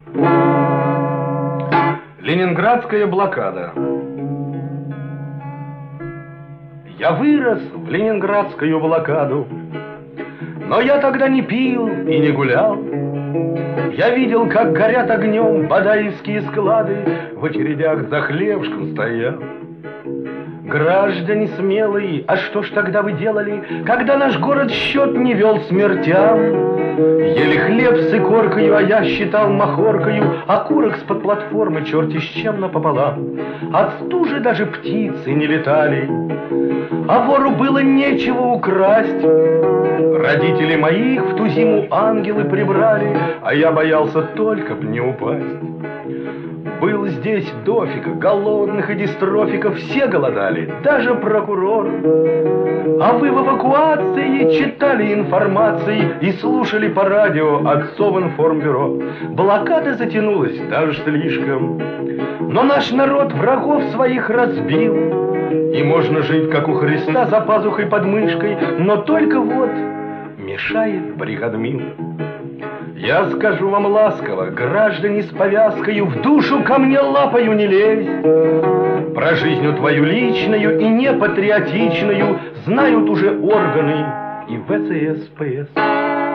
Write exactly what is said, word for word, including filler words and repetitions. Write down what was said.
Ленинградская блокада. Я вырос в ленинградскую блокаду, но я тогда не пил и не гулял. Я видел, как горят огнем бадаевские склады, в очередях за хлебушком стоял. Граждане смелые, а что ж тогда вы делали, когда наш город счет не вел смертям? Ели хлеб с икоркою, а я считал махоркою окурок с-под платформы черти с чем напополам. От стужи даже птицы не летали, а вору было нечего украсть. Родители моих в ту зиму ангелы прибрали, а я боялся только б не упасть. Был здесь дофига голодных и дистрофиков, все голодали, даже прокурор. А вы в эвакуации читали информации и слушали по радио отцов информбюро. Блокада затянулась даже слишком, но наш народ врагов своих разбил. И можно жить, как у Христа, за пазухой под мышкой, но только вот мешает бригадмил. Я скажу вам ласково, граждане с повязкою, в душу ко мне лапою не лезь. Про жизнь твою личную и непатриотичную знают уже органы и вэ цэ эс пэ эс.